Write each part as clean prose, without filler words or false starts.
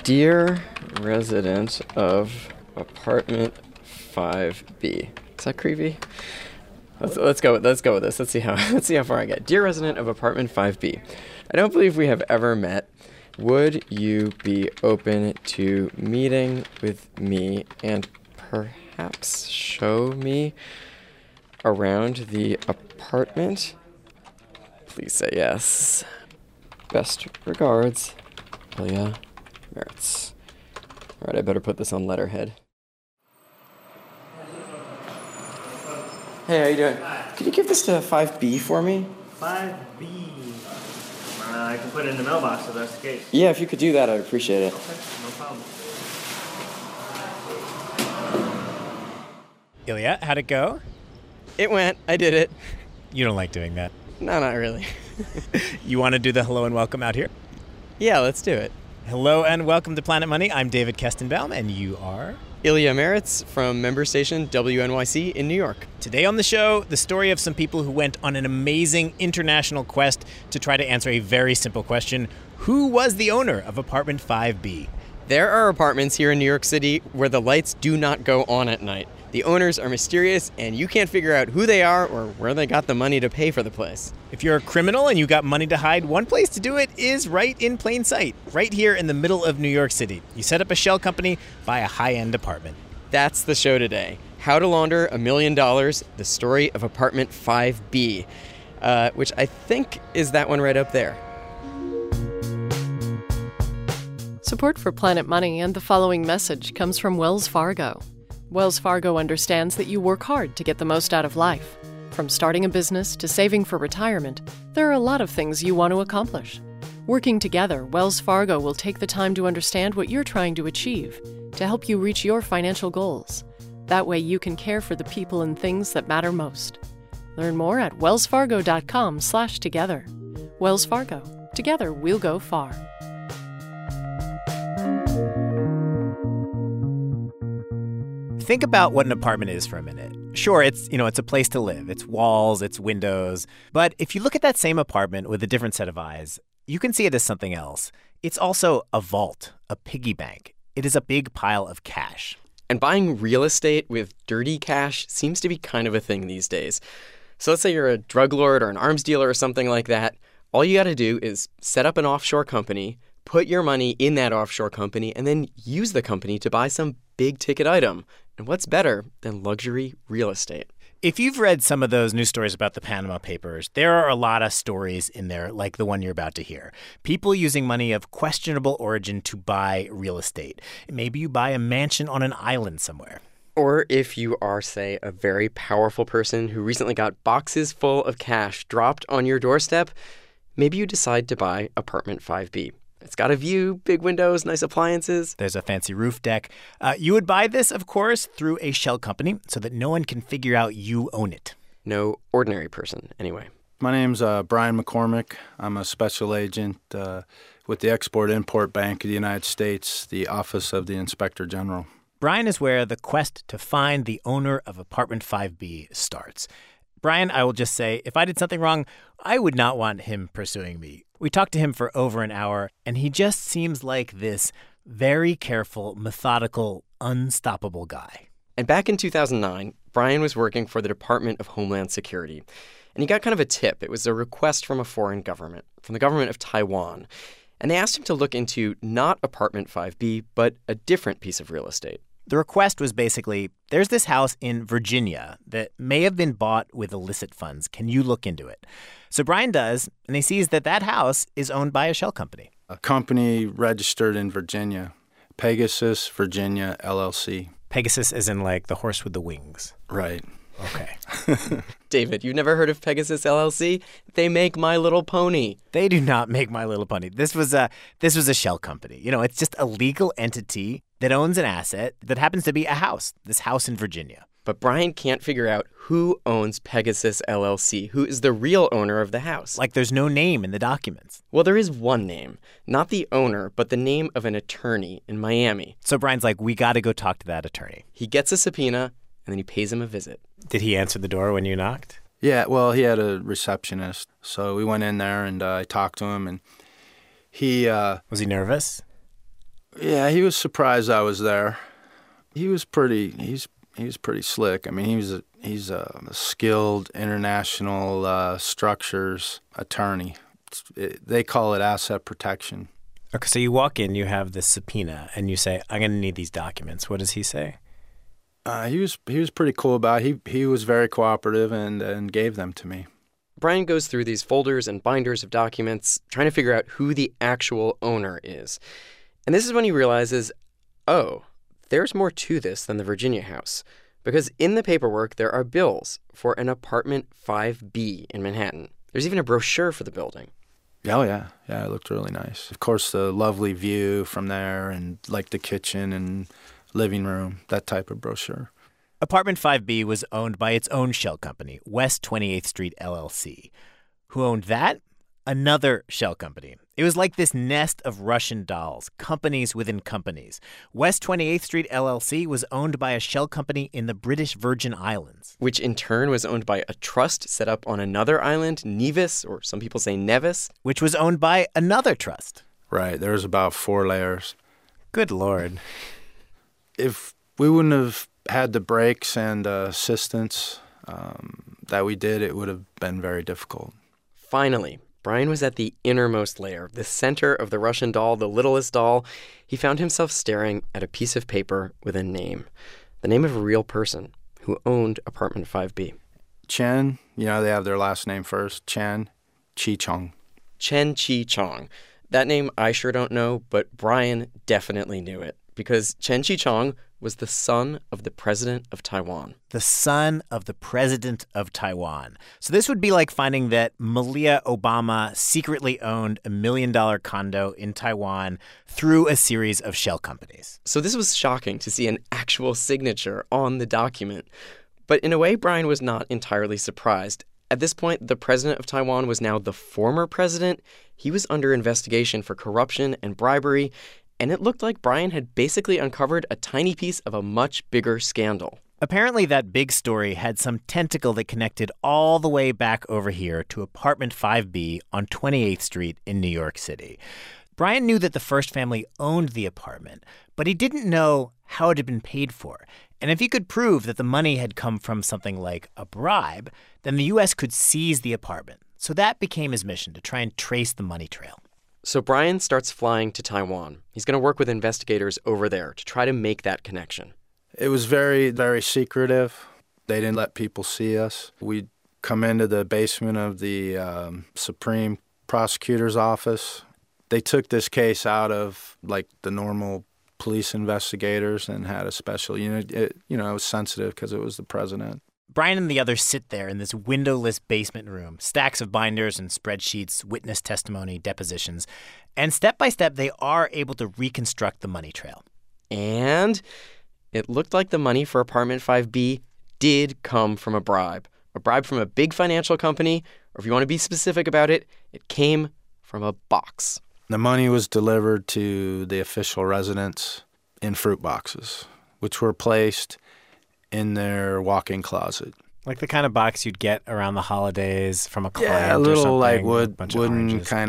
Dear resident of apartment 5B. Is that creepy? Let's go with this. Let's see how far I get. Dear resident of apartment 5B. I don't believe we have ever met. Would you be open to meeting with me and perhaps show me around the apartment? Please say yes. Best regards, Ilya Meritz. All right, I better put this on letterhead. Hey, how you doing? Hi. Could you give this to 5B for me? 5B. I can put it in the mailbox if that's the case. Yeah, if you could do that, I'd appreciate it. Okay, no problem. Ilya, how'd it go? It went. I did it. You don't like doing that. No, not really. You want to do the hello and welcome out here? Yeah, let's do it. Hello and welcome to Planet Money. I'm David Kestenbaum, and you are? Ilya Meritz from member station WNYC in New York. Today on the show, the story of some people who went on an amazing international quest to try to answer a very simple question. Who was the owner of apartment 5B? There are apartments here in New York City where the lights do not go on at night. The owners are mysterious, and you can't figure out who they are or where they got the money to pay for the place. If you're a criminal and you got money to hide, one place to do it is right in plain sight, right here in the middle of New York City. You set up a shell company, buy a high-end apartment. That's the show today. How to Launder $1 Million, the story of apartment 5B, which I think is that one right up there. Support for Planet Money and the following message comes from Wells Fargo. Wells Fargo understands that you work hard to get the most out of life. From starting a business to saving for retirement, there are a lot of things you want to accomplish. Working together, Wells Fargo will take the time to understand what you're trying to achieve to help you reach your financial goals. That way you can care for the people and things that matter most. Learn more at wellsfargo.com/together. Wells Fargo. Together we'll go far. Think about what an apartment is for a minute. Sure, it's a place to live. It's walls, it's windows. But if you look at that same apartment with a different set of eyes, you can see it as something else. It's also a vault, a piggy bank. It is a big pile of cash. And buying real estate with dirty cash seems to be kind of a thing these days. So let's say you're a drug lord or an arms dealer or something like that. All you got to do is set up an offshore company, put your money in that offshore company, and then use the company to buy some big ticket item. And what's better than luxury real estate? If you've read some of those news stories about the Panama Papers, there are a lot of stories in there like the one you're about to hear. People using money of questionable origin to buy real estate. Maybe you buy a mansion on an island somewhere. Or if you are, say, a very powerful person who recently got boxes full of cash dropped on your doorstep, maybe you decide to buy apartment 5B. It's got a view, big windows, nice appliances. There's a fancy roof deck. You would buy this, of course, through a shell company so that no one can figure out you own it. No ordinary person, anyway. My name's Brian McCormick. I'm a special agent with the Export-Import Bank of the United States, the Office of the Inspector General. Brian is where the quest to find the owner of apartment 5B starts. Brian, I will just say, if I did something wrong, I would not want him pursuing me. We talked to him for over an hour, and he just seems like this very careful, methodical, unstoppable guy. And back in 2009, Brian was working for the Department of Homeland Security. And he got kind of a tip. It was a request from a foreign government, from the government of Taiwan. And they asked him to look into not apartment 5B, but a different piece of real estate. The request was basically, there's this house in Virginia that may have been bought with illicit funds. Can you look into it? So Brian does, and he sees that that house is owned by a shell company. A company registered in Virginia, Pegasus Virginia, LLC. Pegasus is in like the horse with the wings. Right. Okay. David, you've never heard of Pegasus LLC? They make My Little Pony. They do not make My Little Pony. This was a shell company. You know, it's just a legal entity that owns an asset that happens to be a house, this house in Virginia. But Brian can't figure out who owns Pegasus LLC, who is the real owner of the house. Like there's no name in the documents. Well, there is one name. Not the owner, but the name of an attorney in Miami. So Brian's like, we got to go talk to that attorney. He gets a subpoena, and then he pays him a visit. Did he answer the door when you knocked? Yeah, well, he had a receptionist. So we went in there, and I talked to him, and he... Was he nervous? Yeah, he was surprised I was there. He was pretty slick. I mean, he's a skilled international structures attorney. They call it asset protection. Okay, so you walk in, you have this subpoena, and you say, I'm going to need these documents. What does he say? He was pretty cool about it. He was very cooperative and gave them to me. Brian goes through these folders and binders of documents, trying to figure out who the actual owner is. And this is when he realizes, oh, there's more to this than the Virginia house. Because in the paperwork, there are bills for an apartment 5B in Manhattan. There's even a brochure for the building. Oh, yeah. Yeah, it looked really nice. Of course, the lovely view from there and like the kitchen and living room, that type of brochure. Apartment 5B was owned by its own shell company, West 28th Street LLC. Who owned that? Another shell company. It was like this nest of Russian dolls, companies within companies. West 28th Street LLC was owned by a shell company in the British Virgin Islands, which in turn was owned by a trust set up on another island, Nevis, or some people say Nevis, which was owned by another trust. Right. There's about 4 layers. Good Lord. If we wouldn't have had the breaks and assistance that we did, it would have been very difficult. Finally, Brian was at the innermost layer, the center of the Russian doll, the littlest doll. He found himself staring at a piece of paper with a name, the name of a real person who owned apartment 5B. Chen, they have their last name first, Chen Chi-Chong. Chen Chi-Chong. That name I sure don't know, but Brian definitely knew it, because Chen Chi-Chong was the son of the president of Taiwan. The son of the president of Taiwan. So this would be like finding that Malia Obama secretly owned $1 million condo in Taiwan through a series of shell companies. So this was shocking to see an actual signature on the document. But in a way, Brian was not entirely surprised. At this point, the president of Taiwan was now the former president. He was under investigation for corruption and bribery. And it looked like Brian had basically uncovered a tiny piece of a much bigger scandal. Apparently, that big story had some tentacle that connected all the way back over here to apartment 5B on 28th Street in New York City. Brian knew that the First family owned the apartment, but he didn't know how it had been paid for. And if he could prove that the money had come from something like a bribe, then the U.S. could seize the apartment. So that became his mission, to try and trace the money trail. So Brian starts flying to Taiwan. He's going to work with investigators over there to try to make that connection. It was very, very secretive. They didn't let people see us. We'd come into the basement of the Supreme Prosecutor's office. They took this case out of, like, the normal police investigators and had a special unit. It was sensitive because it was the president. Brian and the others sit there in this windowless basement room, stacks of binders and spreadsheets, witness testimony, depositions. And step by step, they are able to reconstruct the money trail. And it looked like the money for apartment 5B did come from a bribe from a big financial company, or if you want to be specific about it, it came from a box. The money was delivered to the official residence in fruit boxes, which were placed in their walk-in closet. Like the kind of box you'd get around the holidays from a client. Yeah, a or little something, like wooden kind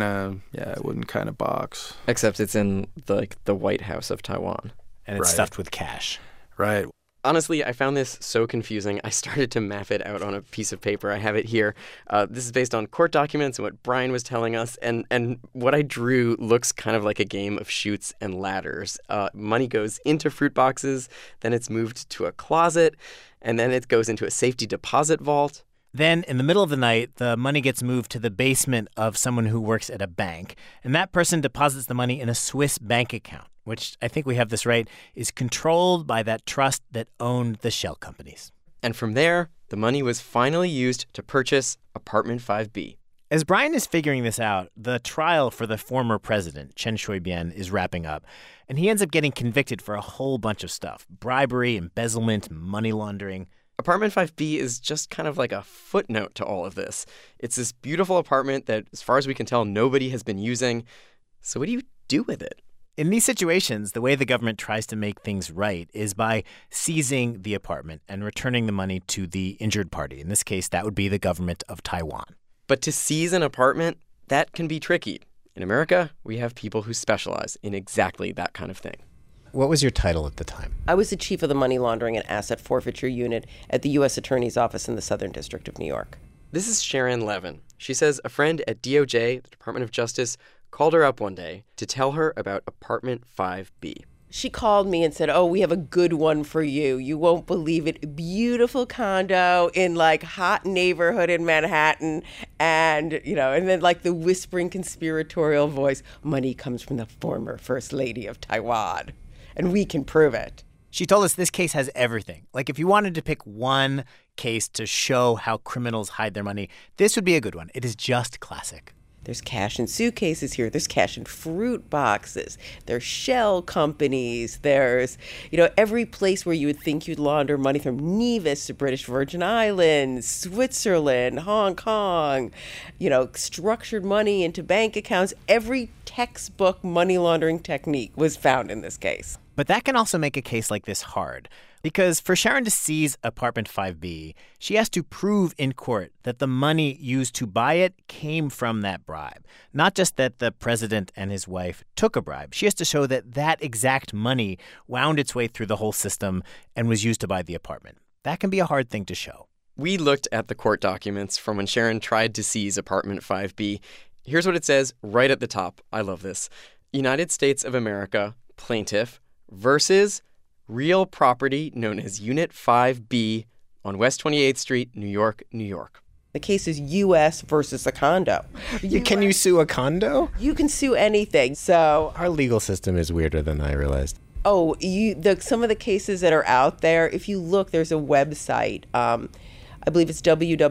of box. Except it's in the White House of Taiwan. And it's stuffed with cash. Right. Honestly, I found this so confusing, I started to map it out on a piece of paper. I have it here. This is based on court documents and what Brian was telling us. And what I drew looks kind of like a game of chutes and ladders. Money goes into fruit boxes, then it's moved to a closet, and then it goes into a safety deposit vault. Then, in the middle of the night, the money gets moved to the basement of someone who works at a bank. And that person deposits the money in a Swiss bank account, which, I think we have this right, is controlled by that trust that owned the shell companies. And from there, the money was finally used to purchase apartment 5B. As Brian is figuring this out, the trial for the former president, Chen Shui-bian, is wrapping up. And he ends up getting convicted for a whole bunch of stuff: bribery, embezzlement, money laundering. Apartment 5B is just kind of like a footnote to all of this. It's this beautiful apartment that, as far as we can tell, nobody has been using. So what do you do with it? In these situations, the way the government tries to make things right is by seizing the apartment and returning the money to the injured party. In this case, that would be the government of Taiwan. But to seize an apartment, that can be tricky. In America, we have people who specialize in exactly that kind of thing. What was your title at the time? I was the chief of the money laundering and asset forfeiture unit at the U.S. Attorney's Office in the Southern District of New York. This is Sharon Levin. She says a friend at DOJ, the Department of Justice, called her up one day to tell her about Apartment 5B. She called me and said, "Oh, we have a good one for you. You won't believe it. Beautiful condo in like hot neighborhood in Manhattan." And, and then like the whispering conspiratorial voice, "Money comes from the former First Lady of Taiwan. And we can prove it." She told us this case has everything. Like if you wanted to pick one case to show how criminals hide their money, this would be a good one. It is just classic. There's cash in suitcases here. There's cash in fruit boxes. There's shell companies. There's, every place where you would think you'd launder money, from Nevis to British Virgin Islands, Switzerland, Hong Kong, structured money into bank accounts. Every textbook money laundering technique was found in this case. But that can also make a case like this hard. Because for Sharon to seize Apartment 5B, she has to prove in court that the money used to buy it came from that bribe. Not just that the president and his wife took a bribe. She has to show that that exact money wound its way through the whole system and was used to buy the apartment. That can be a hard thing to show. We looked at the court documents from when Sharon tried to seize Apartment 5B. Here's what it says right at the top. I love this. United States of America, plaintiff, versus real property known as Unit 5B on West 28th Street, New York, New York. The case is U.S. versus a condo. Can you sue a condo? You can sue anything. So our legal system is weirder than I realized. Oh, some of the cases that are out there, if you look, there's a website. I believe it's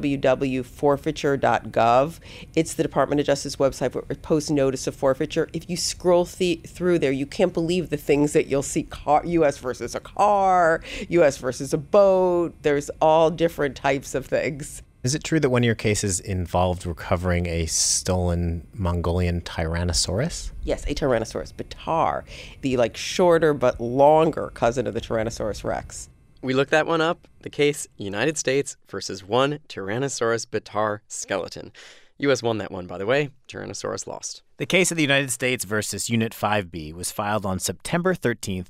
www.forfeiture.gov. It's the Department of Justice website where it posts notice of forfeiture. If you scroll through there, you can't believe the things that you'll see. U.S. versus a car, U.S. versus a boat. There's all different types of things. Is it true that one of your cases involved recovering a stolen Mongolian Tyrannosaurus? Yes, a Tyrannosaurus Batar, the shorter but longer cousin of the Tyrannosaurus Rex. We looked that one up. The case, United States versus one Tyrannosaurus Batar skeleton. U.S. won that one, by the way. Tyrannosaurus lost. The case of the United States versus Unit 5B was filed on September 13th,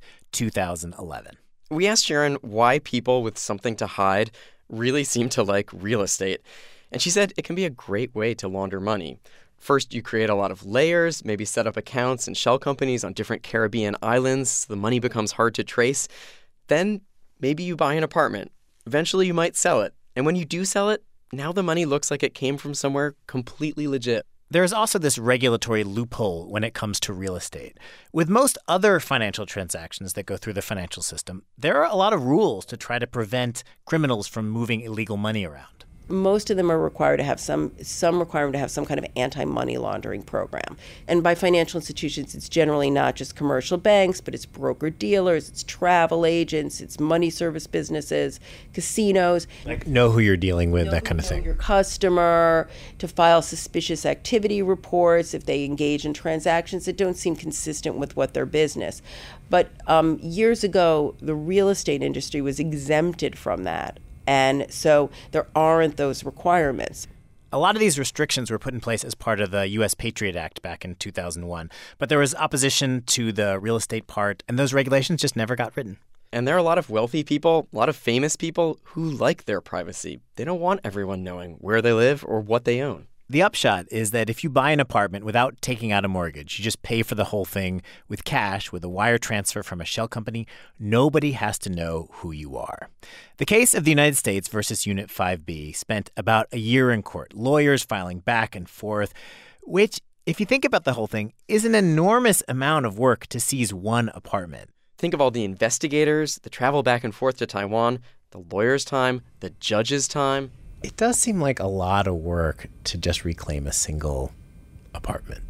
2011. We asked Sharon why people with something to hide really seem to like real estate. And she said it can be a great way to launder money. First, you create a lot of layers, maybe set up accounts and shell companies on different Caribbean islands so the money becomes hard to trace. Then maybe you buy an apartment. Eventually, you might sell it. And when you do sell it, now the money looks like it came from somewhere completely legit. There's also this regulatory loophole when it comes to real estate. With most other financial transactions that go through the financial system, there are a lot of rules to try to prevent criminals from moving illegal money around. Most of them are required to have some requirement to have some kind of anti-money laundering program. And by financial institutions, it's generally not just commercial banks, but it's broker-dealers, it's travel agents, it's money service businesses, casinos. Like know who you're dealing with, that kind of thing. Your customer, to file suspicious activity reports if they engage in transactions that don't seem consistent with what their business. But years ago, the real estate industry was exempted from that. And so there aren't those requirements. A lot of these restrictions were put in place as part of the U.S. Patriot Act back in 2001. But there was opposition to the real estate part, and those regulations just never got written. And there are a lot of wealthy people, a lot of famous people who like their privacy. They don't want everyone knowing where they live or what they own. The upshot is that if you buy an apartment without taking out a mortgage, you just pay for the whole thing with cash, with a wire transfer from a shell company, nobody has to know who you are. The case of the United States versus Unit 5B spent about a year in court, lawyers filing back and forth, which, if you think about the whole thing, is an enormous amount of work to seize one apartment. Think of all the investigators, the travel back and forth to Taiwan, the lawyer's time, the judge's time. It does seem like a lot of work to just reclaim a single apartment.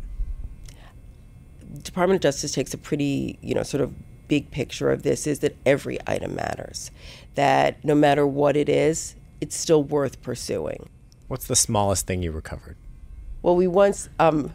Department of Justice takes a pretty, sort of big picture of this, is that every item matters. That no matter what it is, it's still worth pursuing. What's the smallest thing you recovered? Well, we once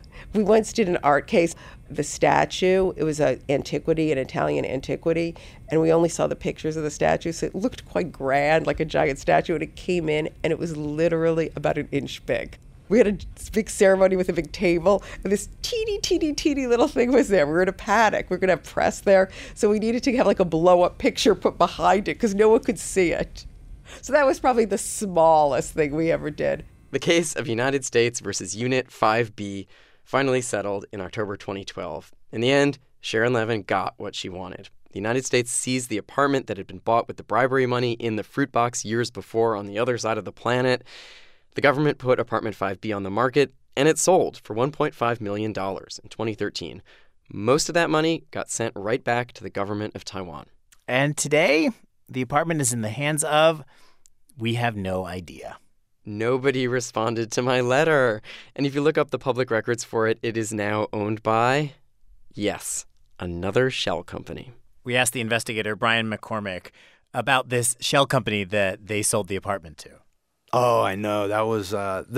did an art case. The statue, it was an Italian antiquity, and we only saw the pictures of the statue, so it looked quite grand, like a giant statue, and it came in, and it was literally about an inch big. We had a big ceremony with a big table, and this teeny little thing was there. We were in a panic. We were going to have press there, so we needed to have like a blow-up picture put behind it because no one could see it. So that was probably the smallest thing we ever did. The case of United States versus Unit 5B finally settled in October 2012. In the end, Sharon Levin got what she wanted. The United States seized the apartment that had been bought with the bribery money in the fruit box years before on the other side of the planet. The government put apartment 5B on the market, and it sold for $1.5 million in 2013. Most of that money got sent right back to the government of Taiwan. And today, the apartment is in the hands of, we have no idea. Nobody responded to my letter. And if you look up the public records for it, it is now owned by, yes, another shell company. We asked the investigator, Brian McCormick, about this shell company that they sold the apartment to. Oh, I know. That was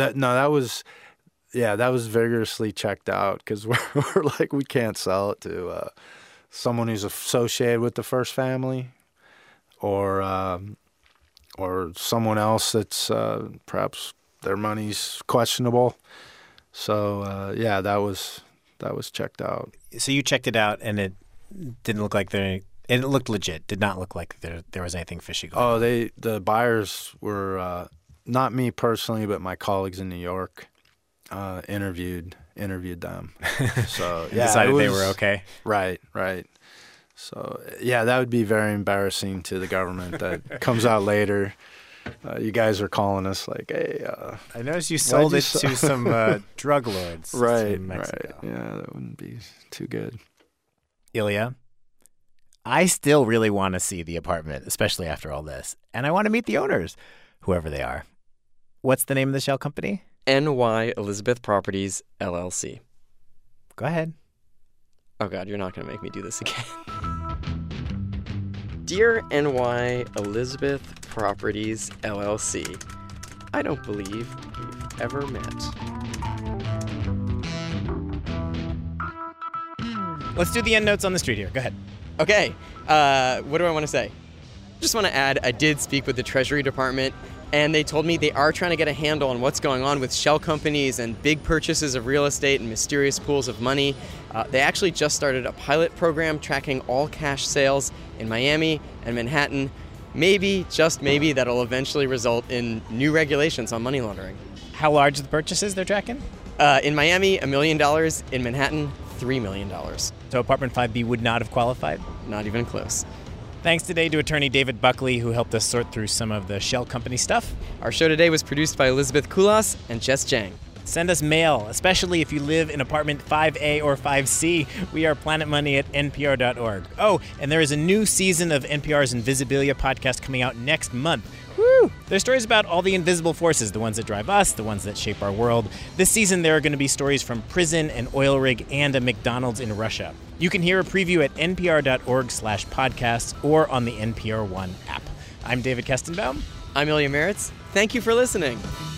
that was vigorously checked out because we're like, we can't sell it to someone who's associated with the first family or someone else that's perhaps their money's questionable. So that was checked out. So you checked it out, and it didn't look like it looked legit. Did not look like there was anything fishy going on. The buyers were not me personally, but my colleagues in New York interviewed them. So decided they were okay. Right. So that would be very embarrassing to the government. That comes out later. You guys are calling us like, hey. I noticed you sold it to some drug lords. Right. In Mexico. Right. Yeah, that wouldn't be too good. Ilya, I still really want to see the apartment, especially after all this. And I want to meet the owners, whoever they are. What's the name of the shell company? NY Elizabeth Properties, LLC. Go ahead. Oh, God, you're not going to make me do this again. Dear NY Elizabeth Properties, LLC, I don't believe we've ever met. Let's do the end notes on the street here. Go ahead. Okay, what do I want to say? Just want to add, I did speak with the Treasury Department, and they told me they are trying to get a handle on what's going on with shell companies and big purchases of real estate and mysterious pools of money. They actually just started a pilot program tracking all cash sales in Miami and Manhattan. Maybe, just maybe, that'll eventually result in new regulations on money laundering. How large are the purchases they're tracking? In Miami, $1 million. In Manhattan, $3 million. So apartment 5B would not have qualified? Not even close. Thanks today to attorney David Buckley, who helped us sort through some of the shell company stuff. Our show today was produced by Elizabeth Kulas and Jess Jang. Send us mail, especially if you live in apartment 5A or 5C. We are planetmoney@npr.org. Oh, and there is a new season of NPR's Invisibilia podcast coming out next month. Woo! There's stories about all the invisible forces, the ones that drive us, the ones that shape our world. This season, there are going to be stories from prison, an oil rig, and a McDonald's in Russia. You can hear a preview at npr.org/podcasts or on the NPR One app. I'm David Kestenbaum. I'm Ilya Meritz. Thank you for listening.